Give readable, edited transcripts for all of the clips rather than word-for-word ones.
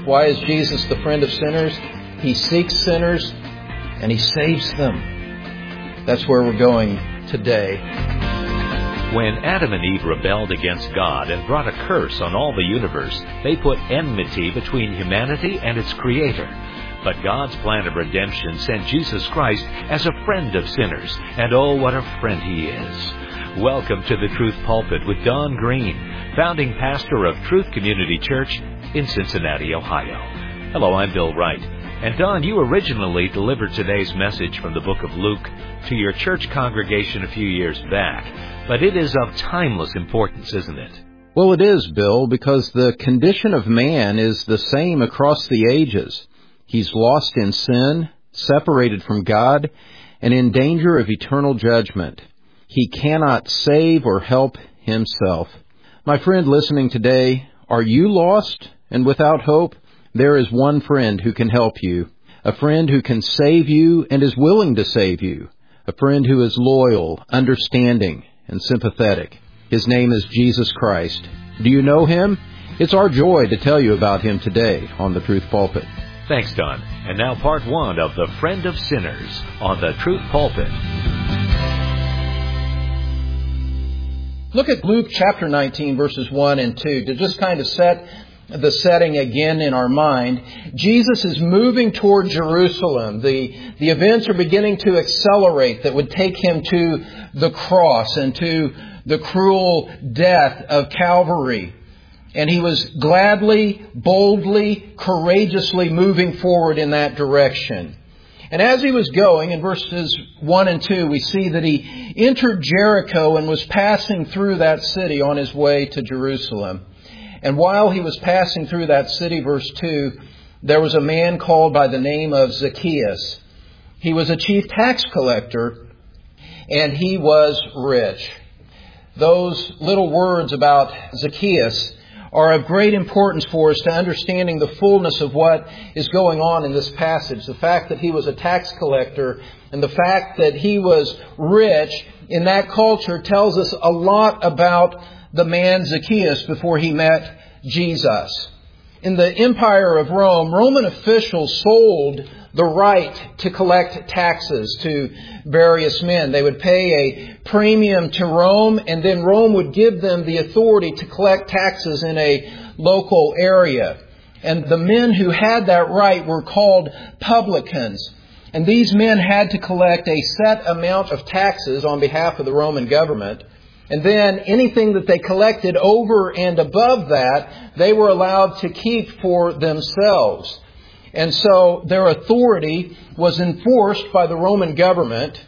Why is Jesus the friend of sinners? He seeks sinners and He saves them. That's where we're going today. When Adam and Eve rebelled against God and brought a curse on all the universe, they put enmity between humanity and its Creator. But God's plan of redemption sent Jesus Christ as a friend of sinners, and oh, what a friend He is. Welcome to the Truth Pulpit with Don Green, founding pastor of Truth Community Church in Cincinnati, Ohio. Hello, I'm Bill Wright. And Don, you originally delivered today's message from the book of Luke to your church congregation a few years back. But it is of timeless importance, isn't it? Well, it is, Bill, because the condition of man is the same across the ages. He's lost in sin, separated from God, and in danger of eternal judgment. He cannot save or help himself. My friend listening today, are you lost and without hope? There is one friend who can help you, a friend who can save you and is willing to save you, a friend who is loyal, understanding, and sympathetic. His name is Jesus Christ. Do you know Him? It's our joy to tell you about Him today on the Truth Pulpit. Thanks, Don. And now part one of The Friend of Sinners on the Truth Pulpit. Look at Luke chapter 19, verses 1 and 2, to just kind of set the setting again in our mind. Jesus is moving toward Jerusalem. The events are beginning to accelerate that would take Him to the cross and to the cruel death of Calvary. And He was gladly, boldly, courageously moving forward in that direction. And as He was going, in verses 1 and 2, we see that He entered Jericho and was passing through that city on His way to Jerusalem. And while He was passing through that city, verse 2, there was a man called by the name of Zacchaeus. He was a chief tax collector, and he was rich. Those little words about Zacchaeus are of great importance for us to understanding the fullness of what is going on in this passage. The fact that he was a tax collector and the fact that he was rich in that culture tells us a lot about the man Zacchaeus before he met Jesus. In the Empire of Rome, Roman officials sold the right to collect taxes to various men. They would pay a premium to Rome, and then Rome would give them the authority to collect taxes in a local area. And the men who had that right were called publicans. And these men had to collect a set amount of taxes on behalf of the Roman government. And then anything that they collected over and above that, they were allowed to keep for themselves. And so their authority was enforced by the Roman government.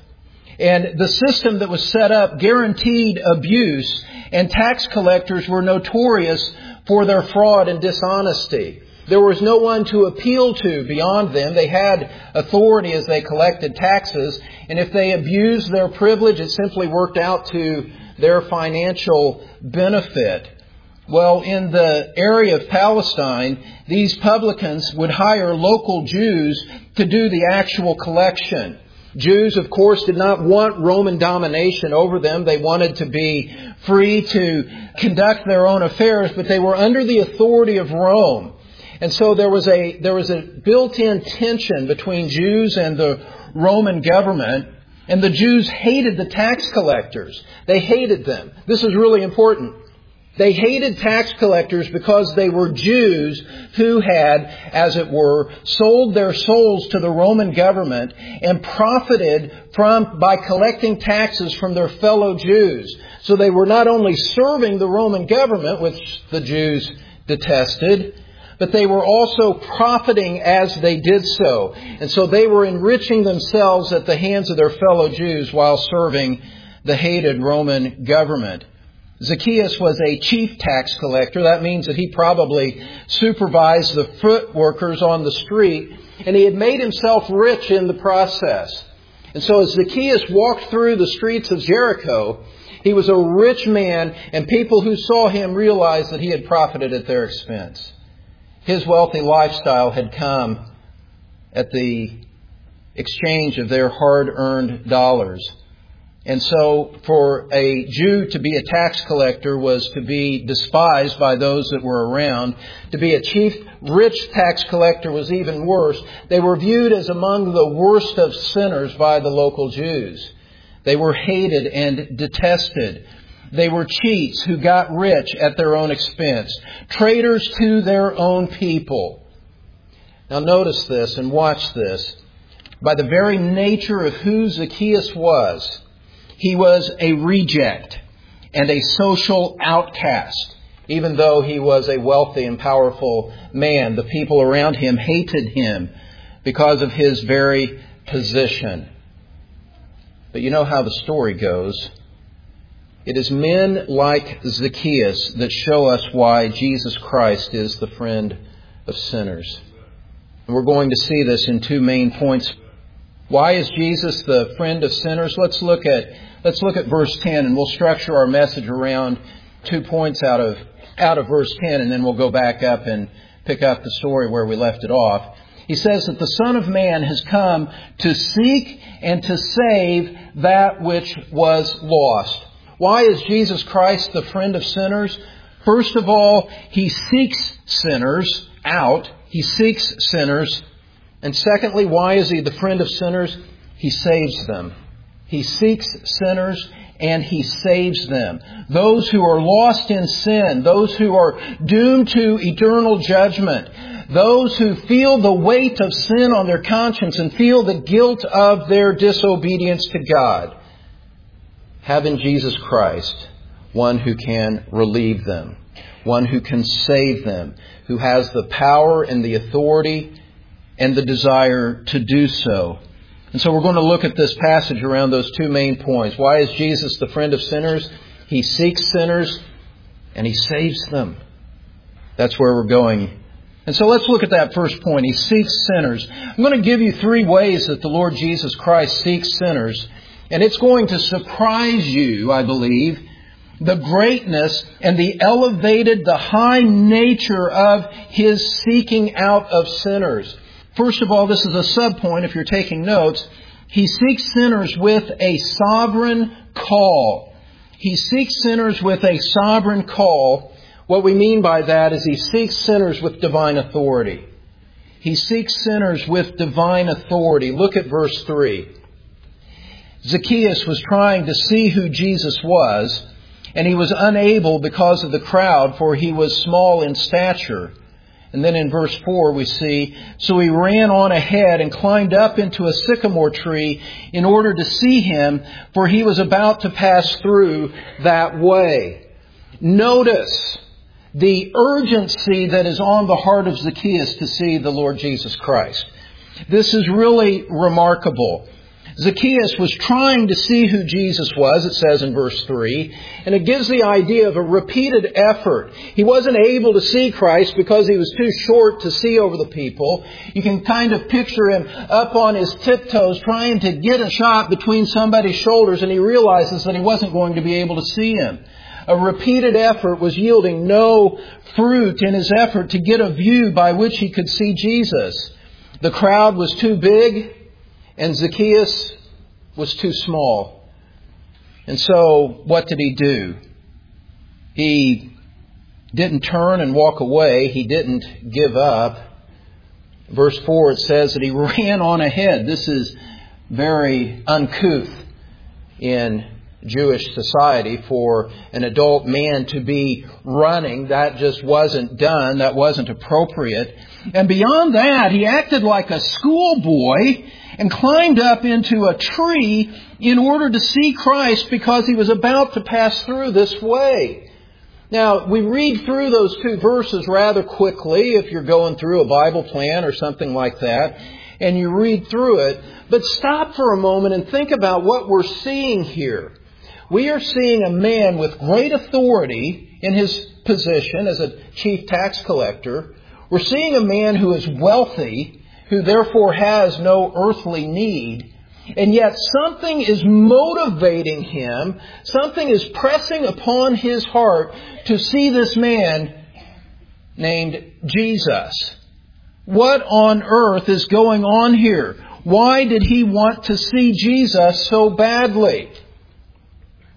And the system that was set up guaranteed abuse. And tax collectors were notorious for their fraud and dishonesty. There was no one to appeal to beyond them. They had authority as they collected taxes. And if they abused their privilege, it simply worked out to their financial benefit. Well, in the area of Palestine, these publicans would hire local Jews to do the actual collection. Jews, of course, did not want Roman domination over them. They wanted to be free to conduct their own affairs, but they were under the authority of Rome. And so there was a built-in tension between Jews and the Roman government. And the Jews hated the tax collectors. They hated them. This is really important. They hated tax collectors because they were Jews who had, as it were, sold their souls to the Roman government and profited by collecting taxes from their fellow Jews. So they were not only serving the Roman government, which the Jews detested, but they were also profiting as they did so. And so they were enriching themselves at the hands of their fellow Jews while serving the hated Roman government. Zacchaeus was a chief tax collector. That means that he probably supervised the foot workers on the street, and he had made himself rich in the process. And so as Zacchaeus walked through the streets of Jericho, he was a rich man, and people who saw him realized that he had profited at their expense. His wealthy lifestyle had come at the exchange of their hard-earned dollars. And so for a Jew to be a tax collector was to be despised by those that were around. To be a chief rich tax collector was even worse. They were viewed as among the worst of sinners by the local Jews. They were hated and detested. They were cheats who got rich at their own expense. Traitors to their own people. Now notice this and watch this. By the very nature of who Zacchaeus was, he was a reject and a social outcast. Even though he was a wealthy and powerful man, the people around him hated him because of his very position. But you know how the story goes. It is men like Zacchaeus that show us why Jesus Christ is the friend of sinners. And we're going to see this in two main points. Why is Jesus the friend of sinners? Let's look at verse 10, and we'll structure our message around 2 points out of verse 10, and then we'll go back up and pick up the story where we left it off. He says that the Son of Man has come to seek and to save that which was lost. Why is Jesus Christ the friend of sinners? First of all, He seeks sinners out. He seeks sinners. And secondly, why is He the friend of sinners? He saves them. He seeks sinners and He saves them. Those who are lost in sin, those who are doomed to eternal judgment, those who feel the weight of sin on their conscience and feel the guilt of their disobedience to God, have in Jesus Christ one who can relieve them, one who can save them, who has the power and the authority and the desire to do so. And so we're going to look at this passage around those two main points. Why is Jesus the friend of sinners? He seeks sinners and He saves them. That's where we're going. And so let's look at that first point. He seeks sinners. I'm going to give you 3 ways that the Lord Jesus Christ seeks sinners. And it's going to surprise you, I believe, the greatness and the elevated, the high nature of His seeking out of sinners. First of all, this is a sub-point if you're taking notes. He seeks sinners with a sovereign call. He seeks sinners with a sovereign call. What we mean by that is He seeks sinners with divine authority. He seeks sinners with divine authority. Look at verse 3. Zacchaeus was trying to see who Jesus was, and he was unable because of the crowd, for he was small in stature. And then in verse 4 we see, so he ran on ahead and climbed up into a sycamore tree in order to see Him, for he was about to pass through that way. Notice the urgency that is on the heart of Zacchaeus to see the Lord Jesus Christ. This is really remarkable. Zacchaeus was trying to see who Jesus was, it says in verse 3, and it gives the idea of a repeated effort. He wasn't able to see Christ because he was too short to see over the people. You can kind of picture him up on his tiptoes trying to get a shot between somebody's shoulders, and he realizes that he wasn't going to be able to see Him. A repeated effort was yielding no fruit in his effort to get a view by which he could see Jesus. The crowd was too big, and Zacchaeus was too small. And so, what did he do? He didn't turn and walk away. He didn't give up. Verse 4, it says that he ran on ahead. This is very uncouth in Jewish society for an adult man to be running. That just wasn't done. That wasn't appropriate. And beyond that, he acted like a schoolboy and climbed up into a tree in order to see Christ because he was about to pass through this way. Now, we read through those 2 verses rather quickly if you're going through a Bible plan or something like that, and you read through it. But stop for a moment and think about what we're seeing here. We are seeing a man with great authority in his position as a chief tax collector. We're seeing a man who is wealthy, who therefore has no earthly need. And yet something is motivating him, something is pressing upon his heart to see this man named Jesus. What on earth is going on here? Why did he want to see Jesus so badly?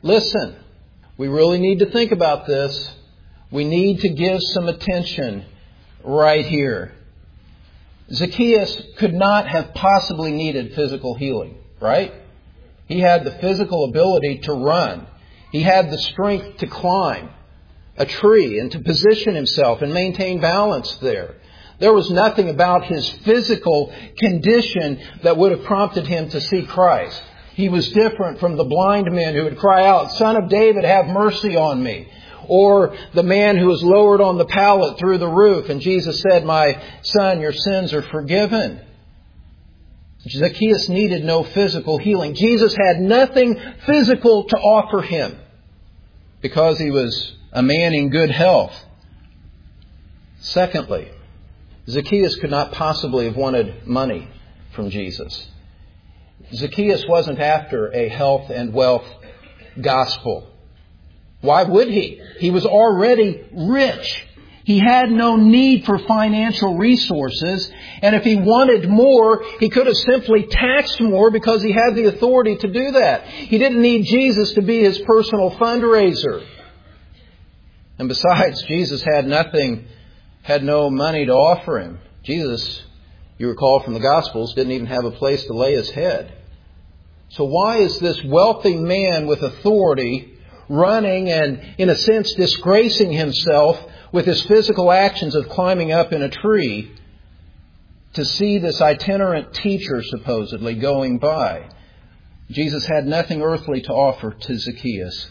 Listen, we really need to think about this. We need to give some attention right here. Zacchaeus could not have possibly needed physical healing, right? He had the physical ability to run. He had the strength to climb a tree and to position himself and maintain balance there. There was nothing about his physical condition that would have prompted him to see Christ. He was different from the blind men who would cry out, "Son of David, have mercy on me." Or the man who was lowered on the pallet through the roof, and Jesus said, "My son, your sins are forgiven." Zacchaeus needed no physical healing. Jesus had nothing physical to offer him because he was a man in good health. Secondly, Zacchaeus could not possibly have wanted money from Jesus. Zacchaeus wasn't after a health and wealth gospel. Why would he? He was already rich. He had no need for financial resources. And if he wanted more, he could have simply taxed more because he had the authority to do that. He didn't need Jesus to be his personal fundraiser. And besides, Jesus had no money to offer him. Jesus, you recall from the Gospels, didn't even have a place to lay his head. So why is this wealthy man with authority running and, in a sense, disgracing himself with his physical actions of climbing up in a tree to see this itinerant teacher supposedly going by? Jesus had nothing earthly to offer to Zacchaeus.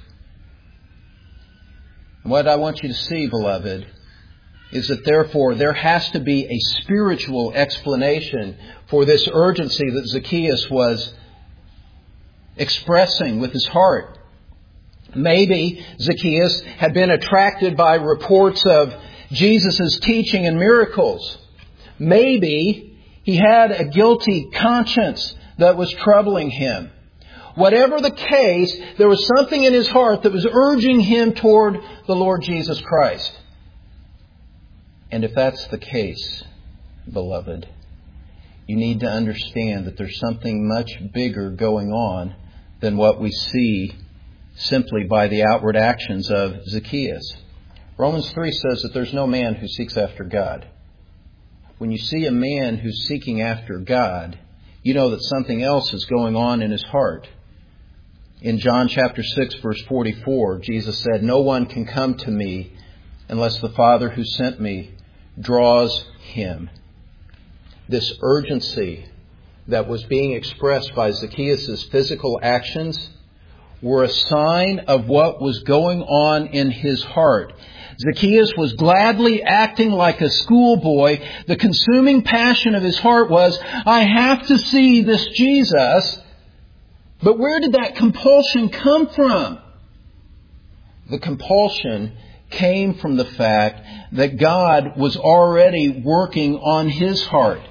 And what I want you to see, beloved, is that therefore there has to be a spiritual explanation for this urgency that Zacchaeus was expressing with his heart. Maybe Zacchaeus had been attracted by reports of Jesus' teaching and miracles. Maybe he had a guilty conscience that was troubling him. Whatever the case, there was something in his heart that was urging him toward the Lord Jesus Christ. And if that's the case, beloved, you need to understand that there's something much bigger going on than what we see simply by the outward actions of Zacchaeus. Romans 3 says that there's no man who seeks after God. When you see a man who's seeking after God, you know that something else is going on in his heart. In John chapter 6, verse 44, Jesus said, "No one can come to me unless the Father who sent me draws him." This urgency that was being expressed by Zacchaeus' physical actions were a sign of what was going on in his heart. Zacchaeus was gladly acting like a schoolboy. The consuming passion of his heart was, "I have to see this Jesus." But where did that compulsion come from? The compulsion came from the fact that God was already working on his heart.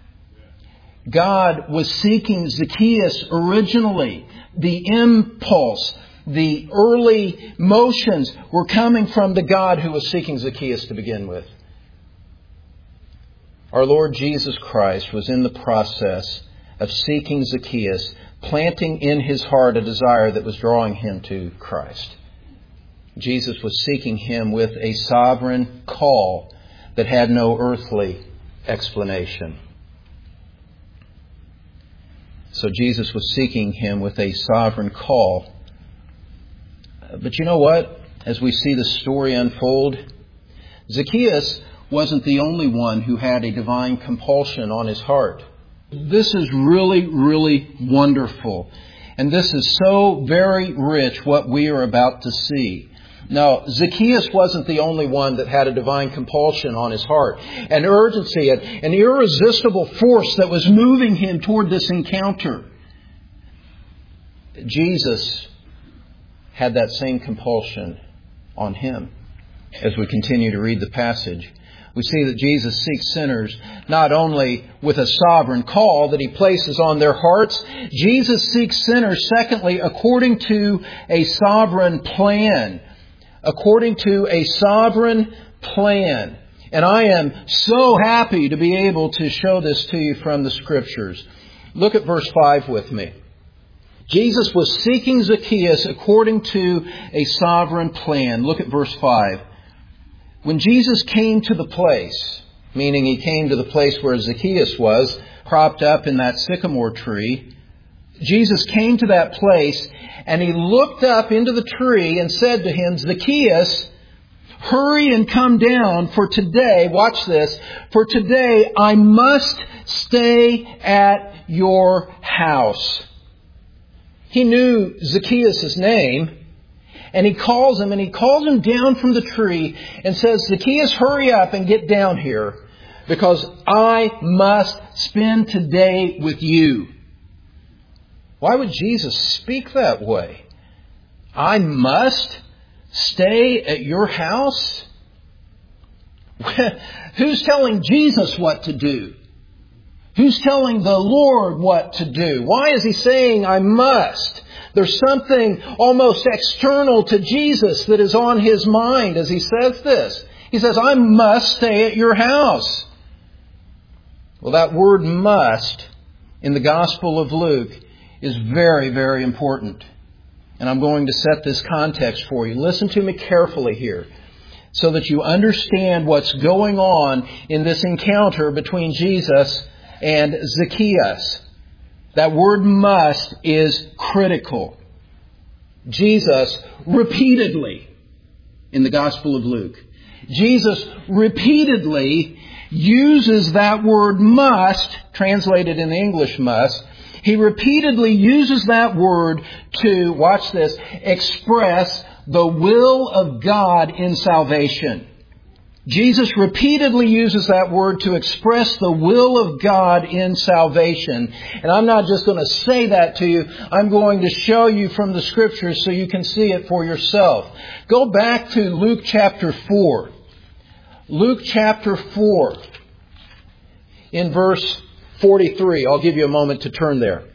God was seeking Zacchaeus originally. The impulse, the early motions were coming from the God who was seeking Zacchaeus to begin with. Our Lord Jesus Christ was in the process of seeking Zacchaeus, planting in his heart a desire that was drawing him to Christ. Jesus was seeking him with a sovereign call that had no earthly explanation. So Jesus was seeking him with a sovereign call. But you know what? As we see the story unfold, Zacchaeus wasn't the only one who had a divine compulsion on his heart. This is really, really wonderful. And this is so very rich what we are about to see. Now, Zacchaeus wasn't the only one that had a divine compulsion on his heart. An urgency, an irresistible force that was moving him toward this encounter. Jesus had that same compulsion on him. As we continue to read the passage, we see that Jesus seeks sinners not only with a sovereign call that he places on their hearts. Jesus seeks sinners, secondly, according to a sovereign plan. According to a sovereign plan. And I am so happy to be able to show this to you from the Scriptures. Look at verse 5 with me. Jesus was seeking Zacchaeus according to a sovereign plan. Look at verse 5. When Jesus came to the place, meaning He came to the place where Zacchaeus was, propped up in that sycamore tree, Jesus came to that place and He looked up into the tree and said to him, Zacchaeus, hurry and come down, for today, watch this, for today I must stay at your house. He knew Zacchaeus' name, and He calls him down from the tree and says, Zacchaeus, hurry up and get down here, because I must spend today with you. Why would Jesus speak that way? I must stay at your house? Who's telling Jesus what to do? Who's telling the Lord what to do? Why is He saying, I must? There's something almost external to Jesus that is on His mind as He says this. He says, I must stay at your house. Well, that word must in the Gospel of Luke is very, very important. And I'm going to set this context for you. Listen to me carefully here so that you understand what's going on in this encounter between Jesus and Zacchaeus. That word must is critical. Jesus repeatedly, in the Gospel of Luke, Jesus repeatedly uses that word must, translated in the English must. He repeatedly uses that word to, watch this, express the will of God in salvation. Jesus repeatedly uses that word to express the will of God in salvation. And I'm not just going to say that to you. I'm going to show you from the Scriptures so you can see it for yourself. Go back to Luke chapter 4. Luke chapter 4 in verse 43. I'll give you a moment to turn there.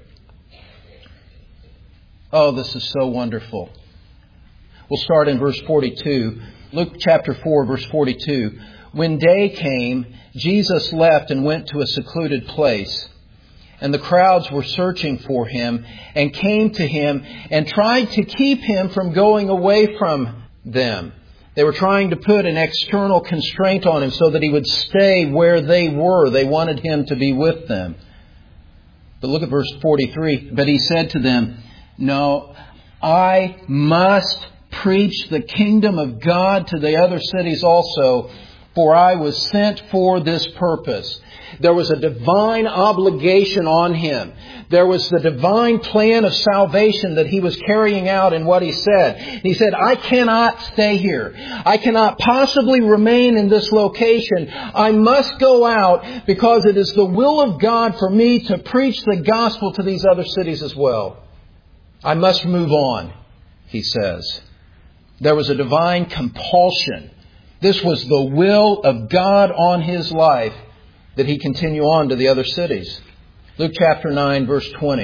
Oh, this is so wonderful. We'll start in verse 42. Luke chapter 4, verse 42. When day came, Jesus left and went to a secluded place. And the crowds were searching for Him and came to Him and tried to keep Him from going away from them. They were trying to put an external constraint on Him so that He would stay where they were. They wanted Him to be with them. But look at verse 43. But He said to them, no, I must preach the kingdom of God to the other cities also, for I was sent for this purpose. There was a divine obligation on Him. There was the divine plan of salvation that He was carrying out in what He said. He said, I cannot stay here. I cannot possibly remain in this location. I must go out because it is the will of God for me to preach the gospel to these other cities as well. I must move on, He says. There was a divine compulsion. This was the will of God on His life that He continue on to the other cities. Luke chapter 9, verse 20.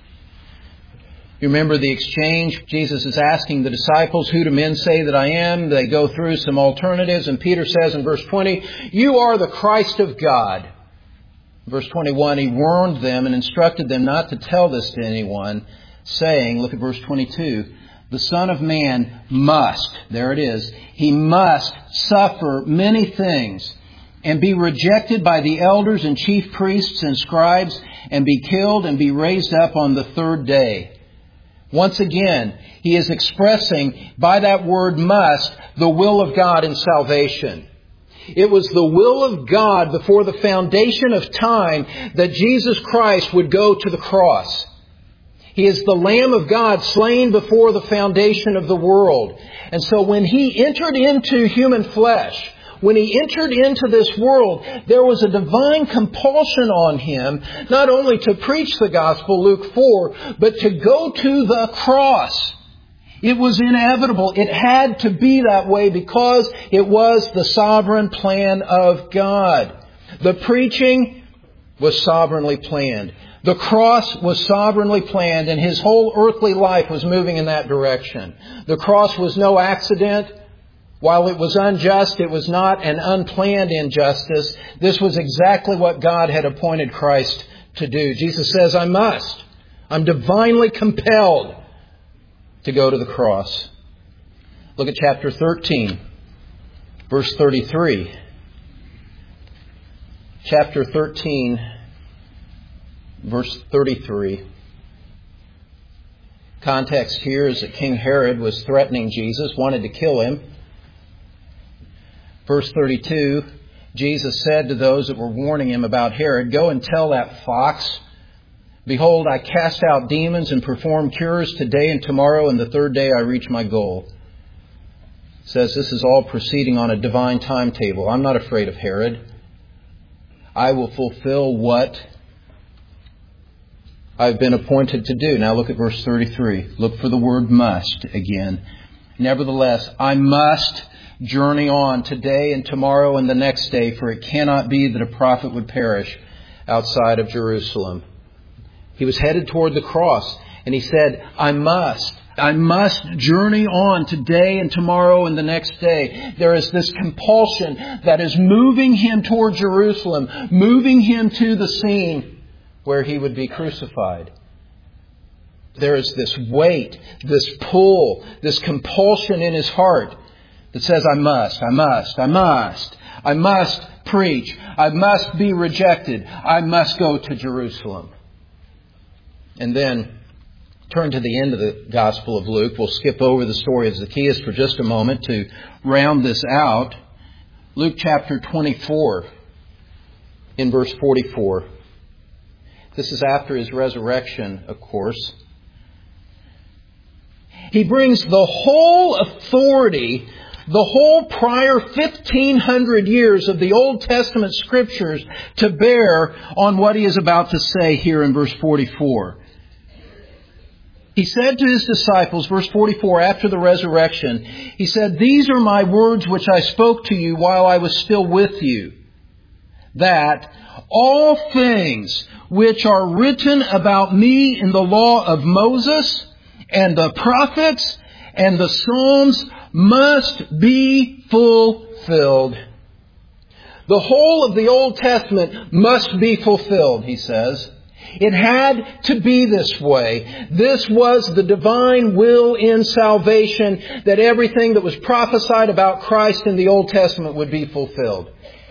You remember the exchange? Jesus is asking the disciples, who do men say that I am? They go through some alternatives, and Peter says in verse 20, you are the Christ of God. Verse 21, He warned them and instructed them not to tell this to anyone, saying, look at verse 22, the Son of Man must, there it is, He must suffer many things and be rejected by the elders and chief priests and scribes and be killed and be raised up on the third day. Once again, He is expressing by that word must the will of God in salvation. It was the will of God before the foundation of time that Jesus Christ would go to the cross. He is the Lamb of God slain before the foundation of the world. And so when He entered into human flesh, when He entered into this world, there was a divine compulsion on Him, not only to preach the gospel, Luke 4, but to go to the cross. It was inevitable. It had to be that way because it was the sovereign plan of God. The preaching was sovereignly planned. The cross was sovereignly planned, and His whole earthly life was moving in that direction. The cross was no accident. While it was unjust, it was not an unplanned injustice. This was exactly what God had appointed Christ to do. Jesus says, I must. I'm divinely compelled to go to the cross. Look at chapter 13, verse 33. Chapter 13, verse 33. Context here is that King Herod was threatening Jesus, wanted to kill him. Verse 32, Jesus said to those that were warning him about Herod, "Go and tell that fox, behold, I cast out demons and perform cures today and tomorrow, and the third day I reach my goal." It says this is all proceeding on a divine timetable. I'm not afraid of Herod. I will fulfill what I've been appointed to do. Now look at verse 33. Look for the word must again. Nevertheless, I must journey on today and tomorrow and the next day, for it cannot be that a prophet would perish outside of Jerusalem. He was headed toward the cross, and he said, I must journey on today and tomorrow and the next day. There is this compulsion that is moving him toward Jerusalem, moving him to the scene where he would be crucified. There is this weight, this pull, this compulsion in his heart that says, I must preach. I must be rejected. I must go to Jerusalem. And then turn to the end of the Gospel of Luke. We'll skip over the story of Zacchaeus for just a moment to round this out. Luke chapter 24 in verse 44. This is after his resurrection, of course. He brings the whole authority, the whole prior 1,500 years of the Old Testament Scriptures to bear on what he is about to say here in verse 44. He said to his disciples, verse 44, after the resurrection, he said, "These are my words which I spoke to you while I was still with you, that all things which are written about me in the law of Moses and the prophets and the Psalms must be fulfilled." The whole of the Old Testament must be fulfilled, he says. It had to be this way. This was the divine will in salvation, that everything that was prophesied about Christ in the Old Testament would be fulfilled.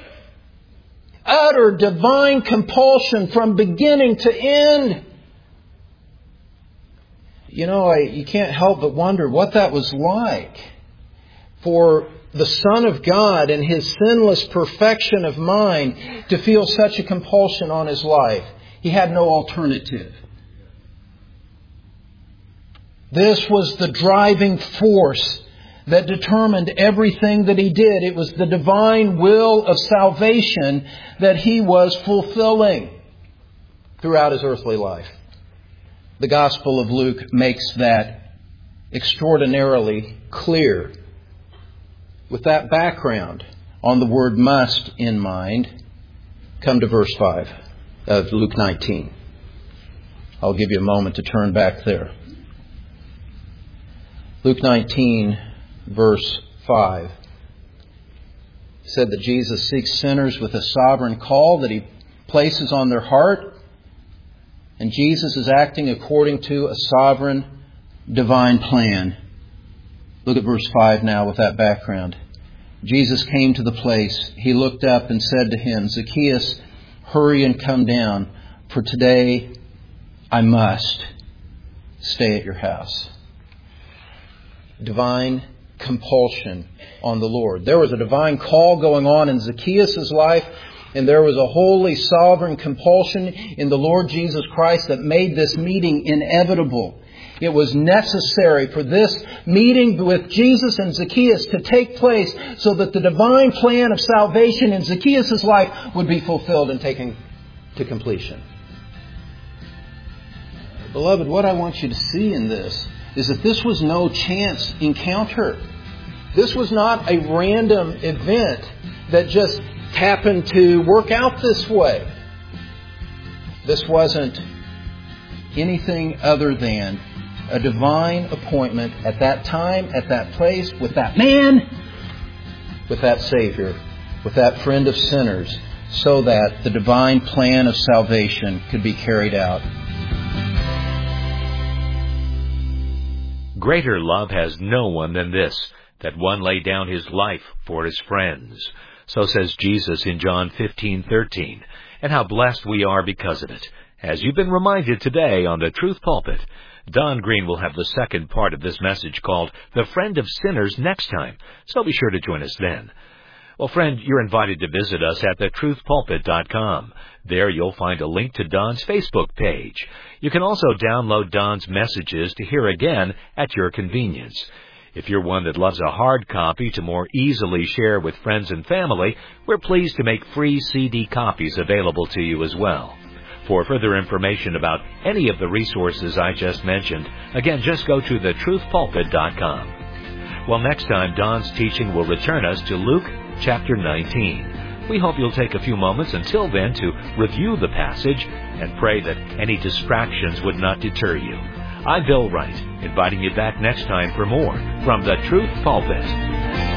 Utter divine compulsion from beginning to end. You can't help but wonder what that was like for the Son of God and His sinless perfection of mind to feel such a compulsion on His life. He had no alternative. This was the driving force that determined everything that He did. It was the divine will of salvation that He was fulfilling throughout His earthly life. The Gospel of Luke makes that extraordinarily clear. With that background on the word must in mind, come to verse 5 of Luke 19. I'll give you a moment to turn back there. Luke 19, verse 5 said that Jesus seeks sinners with a sovereign call that He places on their heart. And Jesus is acting according to a sovereign divine plan. Look at verse 5 now with that background. Jesus came to the place. He looked up and said to him, "Zacchaeus, hurry and come down, for today I must stay at your house." Divine compulsion on the Lord. There was a divine call going on in Zacchaeus' life, and there was a holy, sovereign compulsion in the Lord Jesus Christ that made this meeting inevitable. It was necessary for this meeting with Jesus and Zacchaeus to take place so that the divine plan of salvation in Zacchaeus' life would be fulfilled and taken to completion. Beloved, what I want you to see in this is that this was no chance encounter. This was not a random event that just happened to work out this way. This wasn't anything other than a divine appointment at that time, at that place, with that man, with that Savior, with that friend of sinners, so that the divine plan of salvation could be carried out. Greater love has no one than this, that one lay down his life for his friends. So says Jesus in John 15:13. And how blessed we are because of it. As you've been reminded today on the Truth Pulpit, Don Green will have the second part of this message called The Friend of Sinners next time, so be sure to join us then. Well, friend, you're invited to visit us at thetruthpulpit.com. There you'll find a link to Don's Facebook page. You can also download Don's messages to hear again at your convenience. If you're one that loves a hard copy to more easily share with friends and family, we're pleased to make free CD copies available to you as well. For further information about any of the resources I just mentioned, again, just go to thetruthpulpit.com. Well, next time, Don's teaching will return us to Luke chapter 19. We hope you'll take a few moments until then to review the passage and pray that any distractions would not deter you. I'm Bill Wright, inviting you back next time for more from the Truth Pulpit.